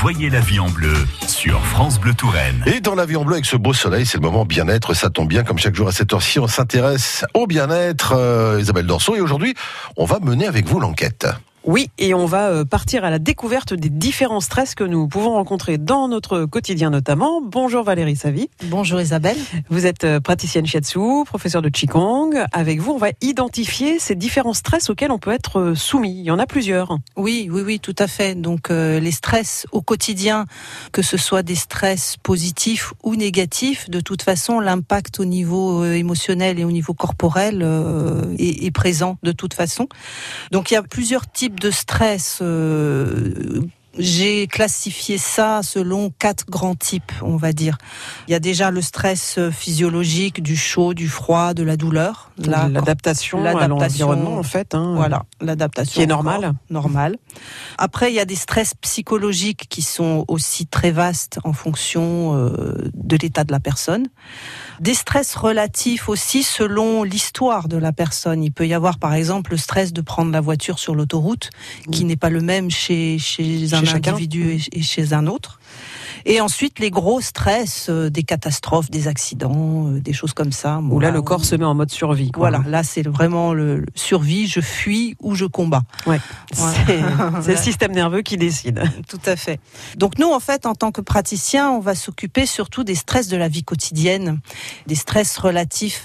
Voyez la vie en bleu sur France Bleu Touraine. Et dans la vie en bleu, avec ce beau soleil, c'est le moment bien-être. Ça tombe bien, comme chaque jour à cette heure-ci, on s'intéresse au bien-être. Isabelle Dorso, et aujourd'hui, on va mener avec vous l'enquête. Oui, et on va partir à la découverte des différents stress que nous pouvons rencontrer dans notre quotidien notamment. Bonjour Valérie Savy. Bonjour Isabelle. Vous êtes praticienne shiatsu, professeure de Qigong. Avec vous, on va identifier ces différents stress auxquels on peut être soumis. Il y en a plusieurs. Oui, tout à fait. Donc les stress au quotidien, que ce soit des stress positifs ou négatifs, de toute façon, l'impact au niveau émotionnel et au niveau corporel est présent de toute façon. Donc il y a plusieurs types de stress. J'ai classifié ça selon 4 grands types, on va dire. Il y a déjà le stress physiologique, du chaud, du froid, de la douleur. L'adaptation à l'environnement, en fait. Voilà, l'adaptation. Qui est normale. Normal. Après, il y a des stress psychologiques qui sont aussi très vastes en fonction de l'état de la personne. Des stress relatifs aussi selon l'histoire de la personne. Il peut y avoir, par exemple, le stress de prendre la voiture sur l'autoroute, qui n'est pas le même chez un individu et chez un autre. Et ensuite, les gros stress, des catastrophes, des accidents, des choses comme ça. Où là, le corps se met en mode survie. Voilà, là, c'est vraiment le survie, je fuis ou je combats. Ouais. C'est le système nerveux qui décide. Tout à fait. Donc nous, en fait, en tant que praticien, on va s'occuper surtout des stress de la vie quotidienne, des stress relatifs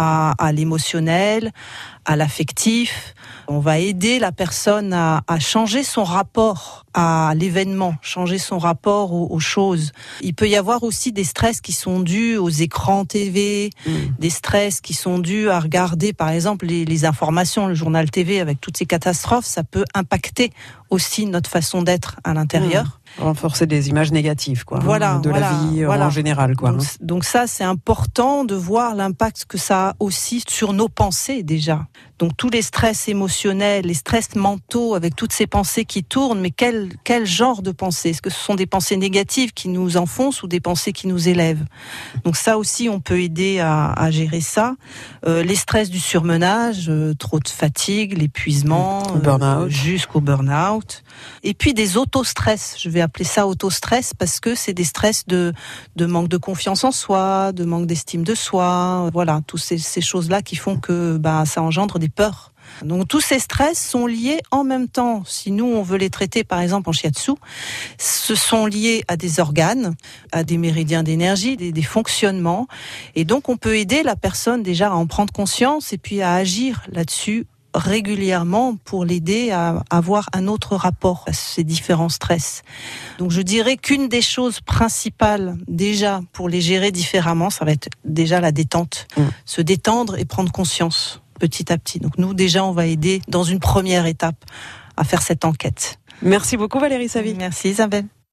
à l'émotionnel, à l'affectif. On va aider la personne à changer son rapport à l'événement, changer son rapport aux choses. Il peut y avoir aussi des stress qui sont dus aux écrans TV, des stress qui sont dus à regarder, par exemple, les informations, le journal TV avec toutes ces catastrophes. Ça peut impacter aussi notre façon d'être à l'intérieur. Renforcer des images négatives, quoi. De la vie en général, quoi. Donc ça, c'est important de voir l'impact que ça a aussi sur nos pensées, déjà. Donc tous les stress émotionnels, les stress mentaux, avec toutes ces pensées qui tournent, mais quel genre de pensées ? Est-ce que ce sont des pensées négatives qui nous enfoncent ou des pensées qui nous élèvent ? Donc ça aussi, on peut aider à gérer ça. Les stress du surmenage, trop de fatigue, l'épuisement, burn-out. Jusqu'au burn-out. Et puis des autostress, je vais appeler ça autostress parce que c'est des stress de manque de confiance en soi, de manque d'estime de soi. Voilà, toutes ces choses-là qui font que ça engendre des peurs. Donc tous ces stress sont liés en même temps. Si nous on veut les traiter par exemple en shiatsu, ce sont liés à des organes, à des méridiens d'énergie, des fonctionnements. Et donc on peut aider la personne déjà à en prendre conscience et puis à agir là-dessus régulièrement pour l'aider à avoir un autre rapport à ces différents stress. Donc je dirais qu'une des choses principales déjà pour les gérer différemment, ça va être déjà la détente. Se détendre et prendre conscience petit à petit. Donc nous déjà on va aider dans une première étape à faire cette enquête. Merci beaucoup Valérie Savy. Merci Isabelle.